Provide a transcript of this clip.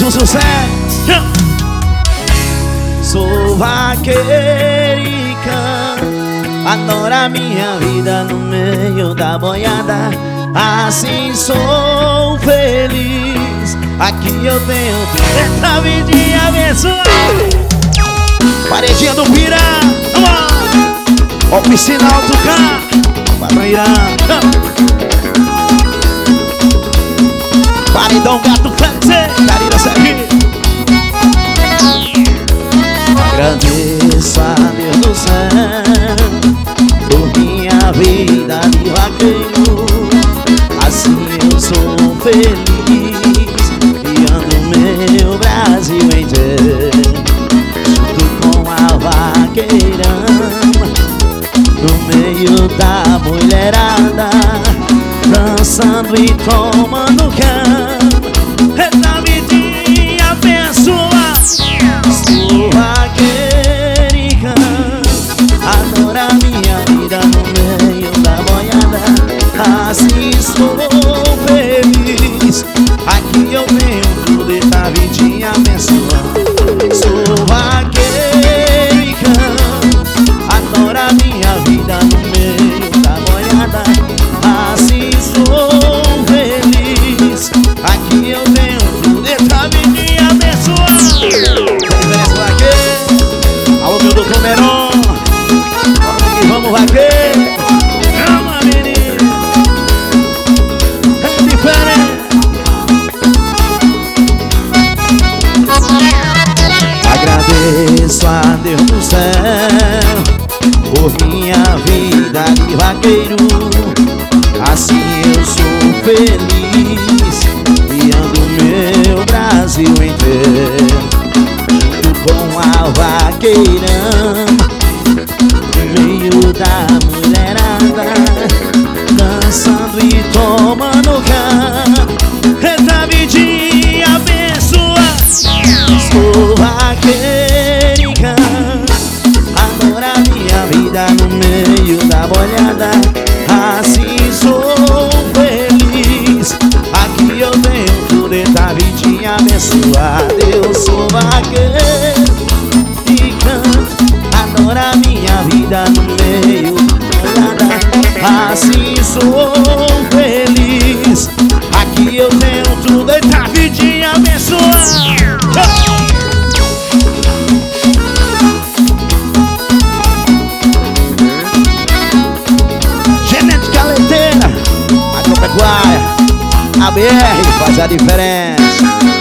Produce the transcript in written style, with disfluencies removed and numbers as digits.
um sucesso. Sou vaqueiro e canto, adoro a minha vida no meio da boiada. Assim sou feliz, aqui eu tenho essa vidinha abençoada. Paredinha do Pirá, oficina Alto Cá, Paranhirã, paredão gato francês, Carina Sergi. Agradeço a Deus do céu por minha vida de vaqueiro. Assim eu sou feliz e ando meu Brasil inteiro, junto com a vaqueirama, no meio da mulherada, dançando e tomando cama. Essa vidinha abençoada. Sou vaqueiro e canto, adoro a minha vida no meio da boiada. Assim sou feliz, aqui eu tenho tudo e tá vidinha abençoada. Sou vaqueiro e canto, adoro a minha vida no meio da boiada. Assim sou feliz, aqui eu tenho tudo e tá vidinha abençoada. Alô, meu doutor Meron, vamos que vamos, vaqueiro. Calma, menino, é diferente. Agradeço a Deus do céu por minha vida de vaqueiro. Assim eu sou feliz e ando meu Brasil inteiro, com a vaqueirama, no meio da mulherada, dançando e tomando cama. Essa vidinha abençoada. Sou vaqueiro e canto, adoro a minha vida no meio da boiada. Assim sou feliz, aqui eu tenho tudo e tá vidinha abençoada. Eu sou vaqueiro e canto, adoro a minha vida no meio da boiada. Assim sou feliz, aqui eu tenho tudo e tá vidinha abençoada. Genética leiteira, agropecuária, a BR faz a diferença.